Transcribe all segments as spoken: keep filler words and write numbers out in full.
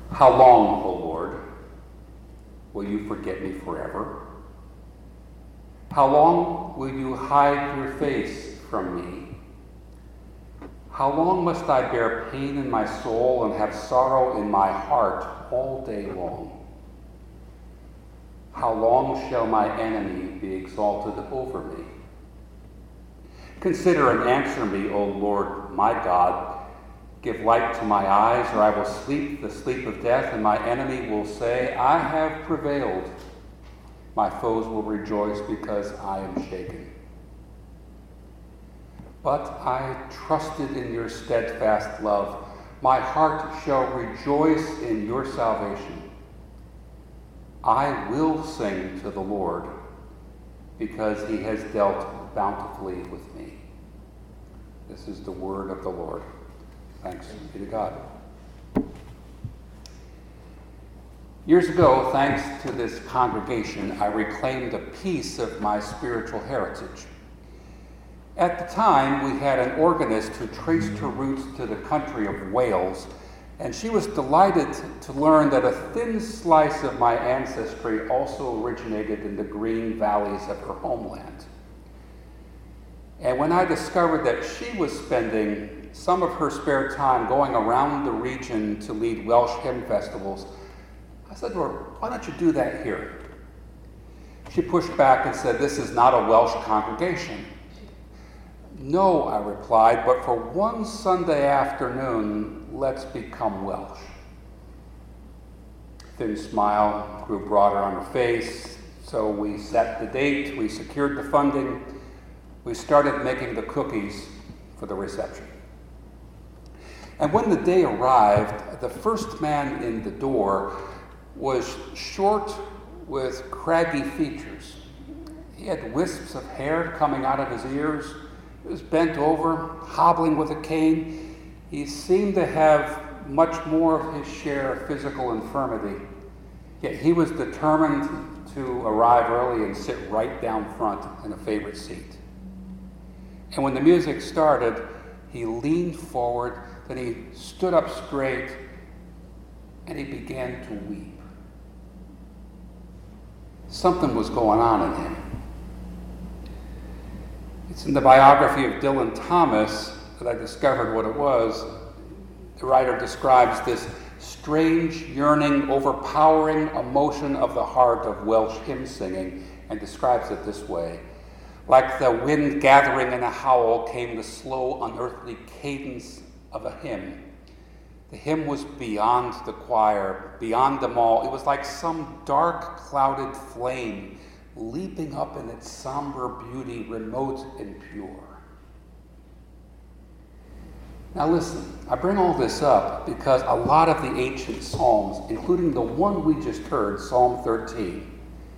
How long, O Lord, will you forget me forever? How long will you hide your face from me? How long must I bear pain in my soul and have sorrow in my heart all day long? How long shall my enemy be exalted over me? Consider and answer me, O Lord my God. Give light to my eyes, or I will sleep the sleep of death, and my enemy will say, I have prevailed. My foes will rejoice because I am shaken. But I trusted in your steadfast love. My heart shall rejoice in your salvation. I will sing to the Lord, because he has dealt bountifully with me. This is the word of the Lord. Thanks be to God. Years ago, thanks to this congregation, I reclaimed a piece of my spiritual heritage. At the time, we had an organist who traced her roots to the country of Wales, and she was delighted to learn that a thin slice of my ancestry also originated in the green valleys of her homeland. And when I discovered that she was spending some of her spare time going around the region to lead Welsh hymn festivals, I said to her, why don't you do that here? She pushed back and said, this is not a Welsh congregation. No, I replied, but for one Sunday afternoon, let's become Welsh. Thin smile grew broader on her face, so we set the date, we secured the funding, we started making the cookies for the reception. And when the day arrived, the first man in the door was short with craggy features. He had wisps of hair coming out of his ears. He was bent over, hobbling with a cane. He seemed to have much more of his share of physical infirmity, yet he was determined to arrive early and sit right down front in a favorite seat. And when the music started, he leaned forward, then he stood up straight, and he began to weep. Something was going on in him. It's in the biography of Dylan Thomas that I discovered what it was. The writer describes this strange, yearning, overpowering emotion of the heart of Welsh hymn singing, and describes it this way. Like the wind gathering in a howl came the slow, unearthly cadence of a hymn. The hymn was beyond the choir, beyond them all. It was like some dark, clouded flame leaping up in its somber beauty, remote and pure. Now listen, I bring all this up because a lot of the ancient psalms, including the one we just heard, Psalm thirteen,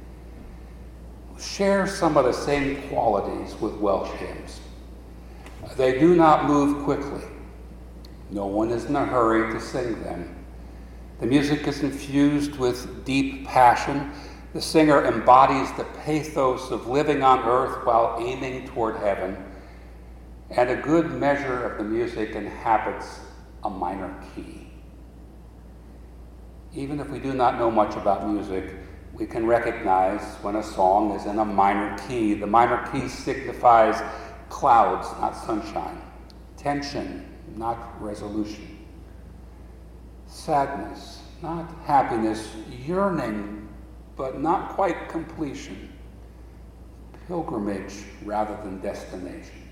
share some of the same qualities with Welsh hymns. They do not move quickly. No one is in a hurry to sing them. The music is infused with deep passion. The singer embodies the pathos of living on earth while aiming toward heaven. And a good measure of the music inhabits a minor key. Even if we do not know much about music, we can recognize when a song is in a minor key. The minor key signifies clouds, not sunshine, tension, not resolution, sadness, not happiness, yearning, but not quite completion, pilgrimage rather than destination.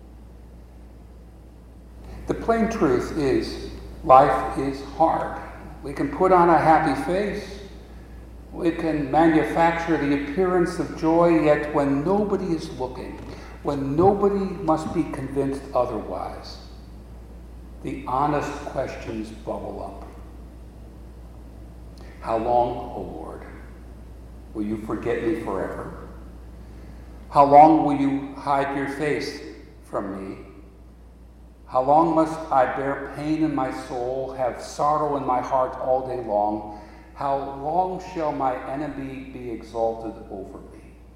The plain truth is, life is hard. We can put on a happy face. We can manufacture the appearance of joy, yet when nobody is looking, when nobody must be convinced otherwise, the honest questions bubble up. How long, O Lord, will you forget me forever? How long will you hide your face from me? How long must I bear pain in my soul, have sorrow in my heart all day long? How long shall my enemy be exalted over me?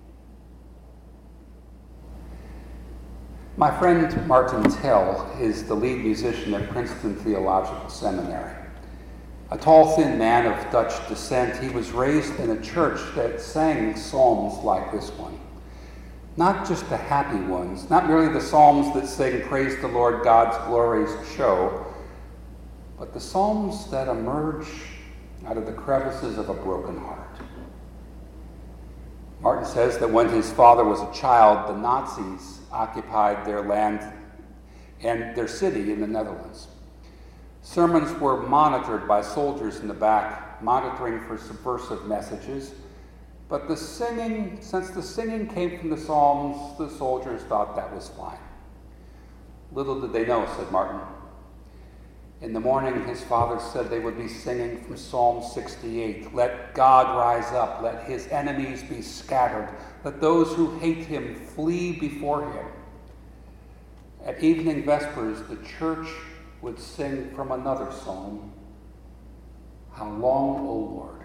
My friend Martin Tell is the lead musician at Princeton Theological Seminary. A tall, thin man of Dutch descent, he was raised in a church that sang psalms like this one. Not just the happy ones, not merely the psalms that sing, praise the Lord, God's glories show, but the psalms that emerge out of the crevices of a broken heart. Martin says that when his father was a child, the Nazis occupied their land and their city in the Netherlands. Sermons were monitored by soldiers in the back, monitoring for subversive messages. But the singing, since the singing came from the Psalms, the soldiers thought that was fine. Little did they know, said Martin. In the morning, his father said they would be singing from Psalm sixty-eight. Let God rise up, let his enemies be scattered, let those who hate him flee before him. At evening vespers, the church would sing from another psalm. How long, O Lord?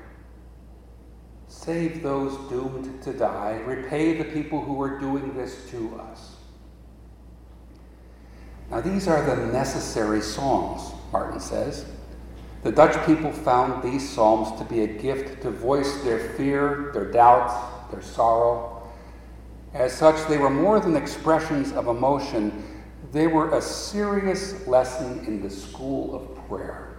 Save those doomed to die. Repay the people who are doing this to us. Now, these are the necessary songs, Martin says. The Dutch people found these psalms to be a gift to voice their fear, their doubt, their sorrow. As such, they were more than expressions of emotion. They were a serious lesson in the school of prayer.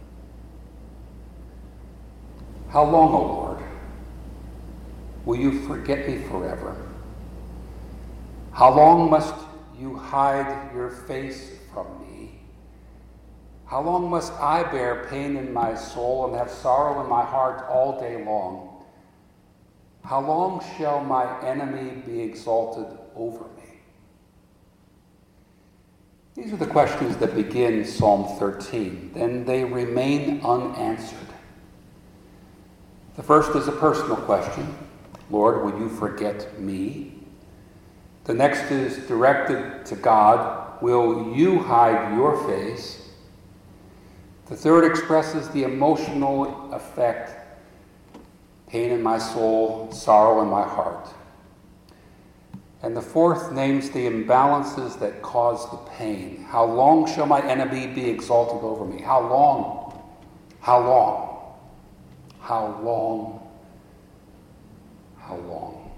How long, O Lord, will you forget me forever? How long must you hide your face from me? How long must I bear pain in my soul and have sorrow in my heart all day long? How long shall my enemy be exalted over me? These are the questions that begin Psalm thirteen. Then they remain unanswered. The first is a personal question. Lord, will you forget me? The next is directed to God. Will you hide your face? The third expresses the emotional effect. Pain in my soul, sorrow in my heart. And the fourth names the imbalances that cause the pain. How long shall my enemy be exalted over me? How long? How long? How long? How long?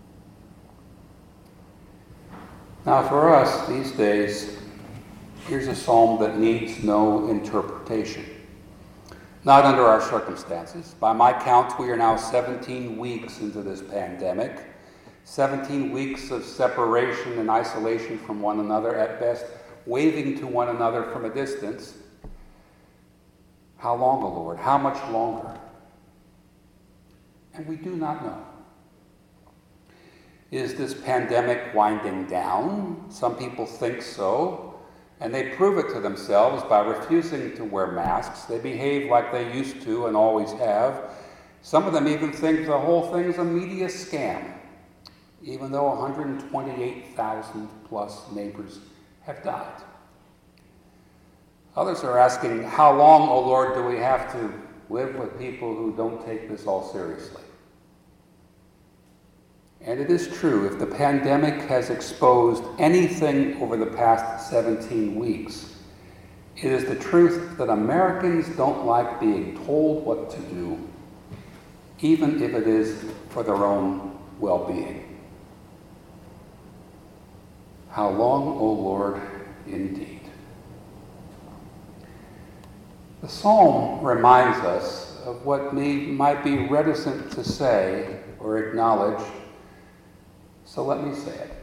Now for us these days, here's a psalm that needs no interpretation. Not under our circumstances. By my count, we are now seventeen weeks into this pandemic. seventeen weeks of separation and isolation from one another, at best, waving to one another from a distance. How long, O Lord? How much longer? And we do not know. Is this pandemic winding down? Some people think so, and they prove it to themselves by refusing to wear masks. They behave like they used to and always have. Some of them even think the whole thing's a media scam, even though one hundred twenty-eight thousand plus neighbors have died. Others are asking, how long, O Lord, do we have to live with people who don't take this all seriously? And it is true, if the pandemic has exposed anything over the past seventeen weeks, it is the truth that Americans don't like being told what to do, even if it is for their own well-being. How long, O Lord, indeed? The psalm reminds us of what we might be reticent to say or acknowledge, so let me say it.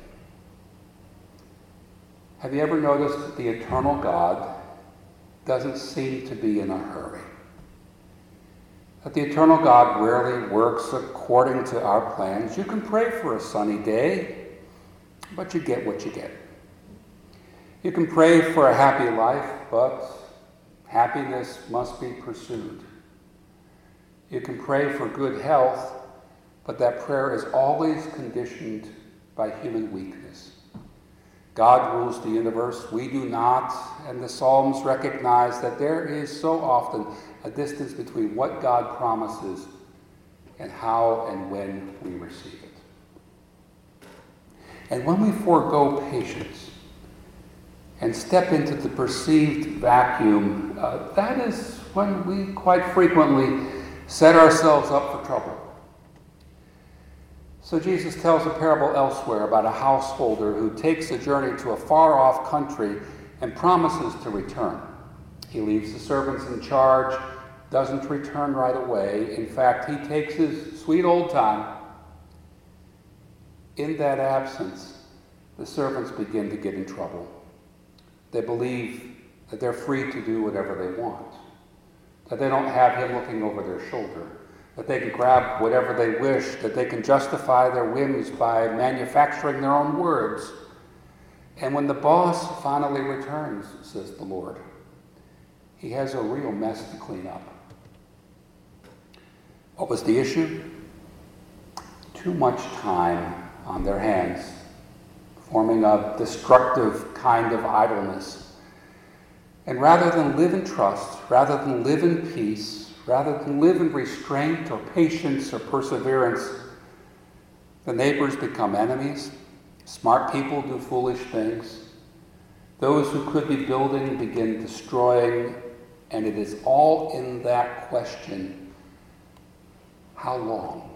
Have you ever noticed that the eternal God doesn't seem to be in a hurry? That the eternal God rarely works according to our plans. You can pray for a sunny day, but you get what you get. You can pray for a happy life, but happiness must be pursued. You can pray for good health, but that prayer is always conditioned by human weakness. God rules the universe, we do not, and the Psalms recognize that there is so often a distance between what God promises and how and when we receive it. And when we forego patience, and step into the perceived vacuum, uh, that is when we quite frequently set ourselves up for trouble. So Jesus tells a parable elsewhere about a householder who takes a journey to a far-off country and promises to return. He leaves the servants in charge, doesn't return right away. In fact, he takes his sweet old time. In that absence, the servants begin to get in trouble. They believe that they're free to do whatever they want, that they don't have him looking over their shoulder, that they can grab whatever they wish, that they can justify their whims by manufacturing their own words. And when the boss finally returns, says the Lord, he has a real mess to clean up. What was the issue? Too much time on their hands, forming a destructive kind of idleness. And rather than live in trust, rather than live in peace, rather than live in restraint or patience or perseverance, the neighbors become enemies. Smart people do foolish things. Those who could be building begin destroying, and it is all in that question, how long?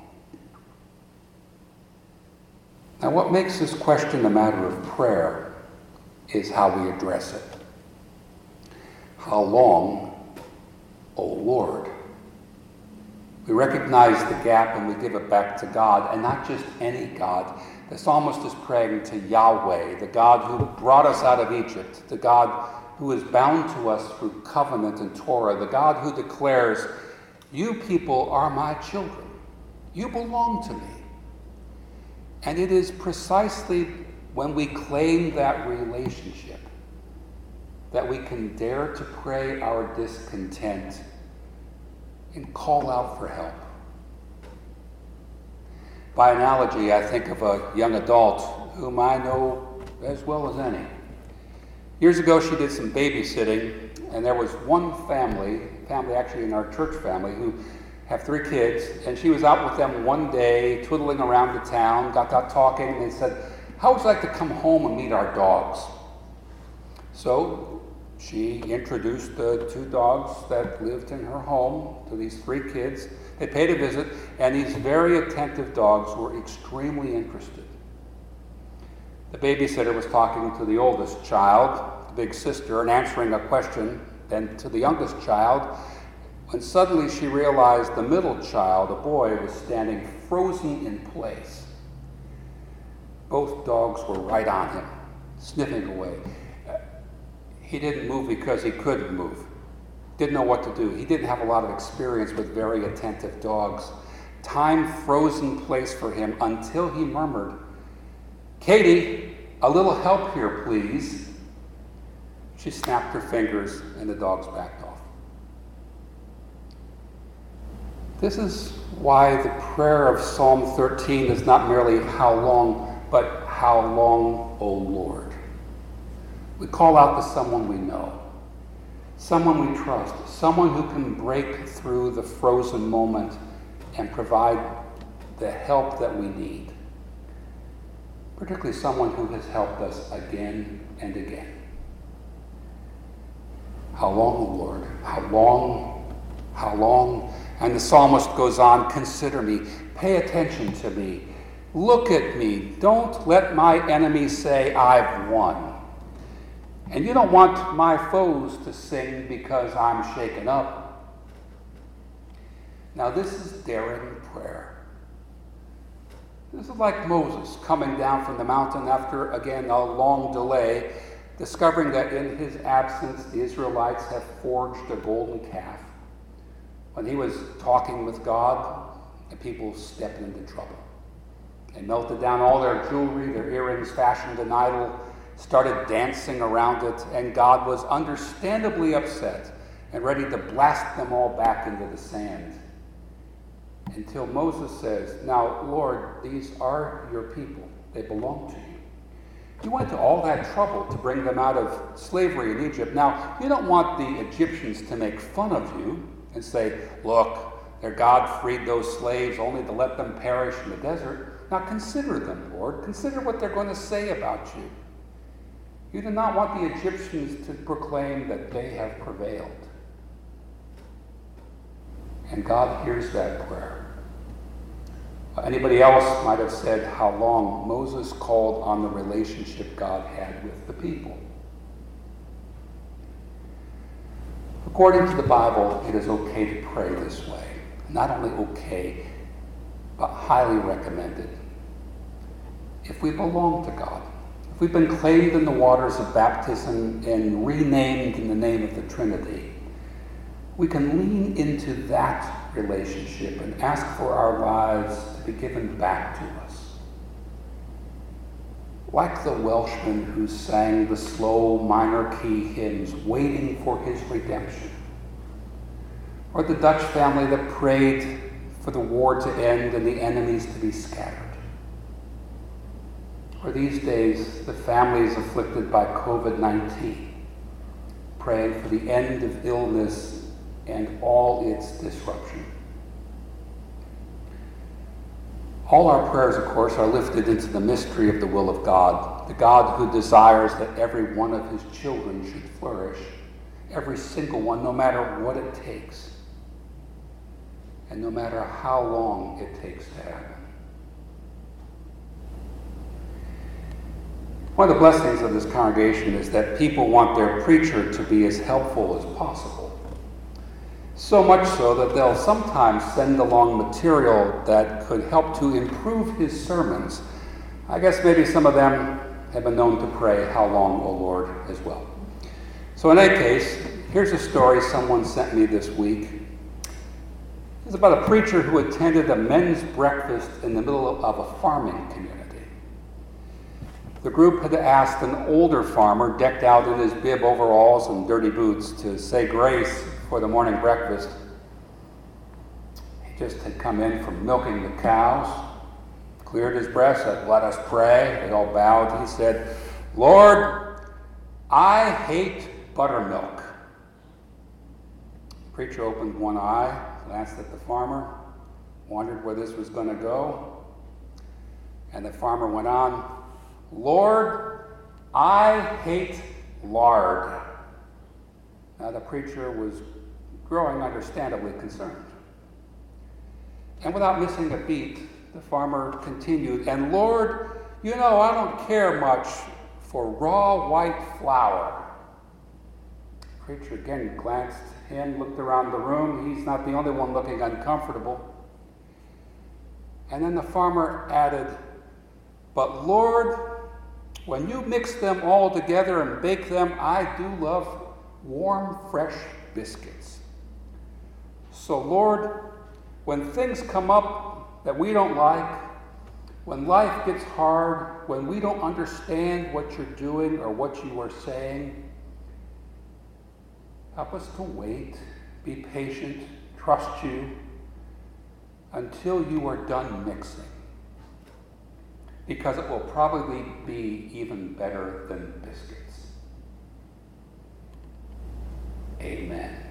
Now, what makes this question a matter of prayer is how we address it. How long, O Lord? We recognize the gap and we give it back to God, and not just any God. The psalmist is praying to Yahweh, the God who brought us out of Egypt, the God who is bound to us through covenant and Torah, the God who declares, you people are my children. You belong to me. And it is precisely when we claim that relationship that we can dare to pray our discontent and call out for help. By analogy, I think of a young adult whom I know as well as any. Years ago, she did some babysitting, and there was one family, family actually in our church family, who have three kids, and she was out with them one day, twiddling around the town, got out talking, and they said, how would you like to come home and meet our dogs? So she introduced the two dogs that lived in her home to these three kids. They paid a visit, and these very attentive dogs were extremely interested. The babysitter was talking to the oldest child, the big sister, and answering a question, then to the youngest child, when suddenly she realized the middle child, a boy, was standing frozen in place. Both dogs were right on him, sniffing away. He didn't move because he couldn't move. Didn't know what to do. He didn't have a lot of experience with very attentive dogs. Time froze in place for him until he murmured, Katie, a little help here, please. She snapped her fingers and the dogs backed off. This is why the prayer of Psalm thirteen is not merely how long, but how long, O Lord. We call out to someone we know, someone we trust, someone who can break through the frozen moment and provide the help that we need, particularly someone who has helped us again and again. How long, O Lord? How long? How long? And the psalmist goes on, consider me, pay attention to me, look at me, don't let my enemies say I've won. And you don't want my foes to sing because I'm shaken up. Now this is daring prayer. This is like Moses coming down from the mountain after, again, a long delay, discovering that in his absence the Israelites have forged a golden calf. When he was talking with God, the people stepped into trouble. They melted down all their jewelry, their earrings, fashioned an idol, started dancing around it, and God was understandably upset and ready to blast them all back into the sand. Until Moses says, now, Lord, these are your people. They belong to you. You went to all that trouble to bring them out of slavery in Egypt. Now, you don't want the Egyptians to make fun of you and say, look, their God freed those slaves only to let them perish in the desert. Now consider them, Lord. Consider what they're going to say about you. You do not want the Egyptians to proclaim that they have prevailed. And God hears that prayer. Anybody else might have said how long Moses called on the relationship God had with the people. According to the Bible, it is okay to pray this way. Not only okay, but highly recommended. If we belong to God, if we've been claimed in the waters of baptism and renamed in the name of the Trinity, we can lean into that relationship and ask for our lives to be given back to us. Like the Welshman who sang the slow minor key hymns, waiting for his redemption. Or the Dutch family that prayed for the war to end and the enemies to be scattered. Or these days, the families afflicted by covid nineteen, praying for the end of illness and all its disruption. All our prayers, of course, are lifted into the mystery of the will of God, the God who desires that every one of his children should flourish, every single one, no matter what it takes, and no matter how long it takes to happen. One of the blessings of this congregation is that people want their preacher to be as helpful as possible. So much so that they'll sometimes send along material that could help to improve his sermons. I guess maybe some of them have been known to pray, "How long, O Lord," as well. So in any case, here's a story someone sent me this week. It's about a preacher who attended a men's breakfast in the middle of a farming community. The group had asked an older farmer, decked out in his bib overalls and dirty boots, to say grace for the morning breakfast. He just had come in from milking the cows, cleared his breast, said, "Let us pray." They all bowed. He said, "Lord, I hate buttermilk." The preacher opened one eye, glanced at the farmer, wondered where this was going to go. And the farmer went on, "Lord, I hate lard." Now the preacher was growing understandably concerned. And without missing a beat, the farmer continued, "And Lord, you know, I don't care much for raw white flour." The preacher again glanced at him, looked around the room. He's not the only one looking uncomfortable. And then the farmer added, "But Lord, when you mix them all together and bake them, I do love warm, fresh biscuits. So Lord, when things come up that we don't like, when life gets hard, when we don't understand what you're doing or what you are saying, help us to wait, be patient, trust you until you are done mixing. Because it will probably be even better than biscuits." Amen.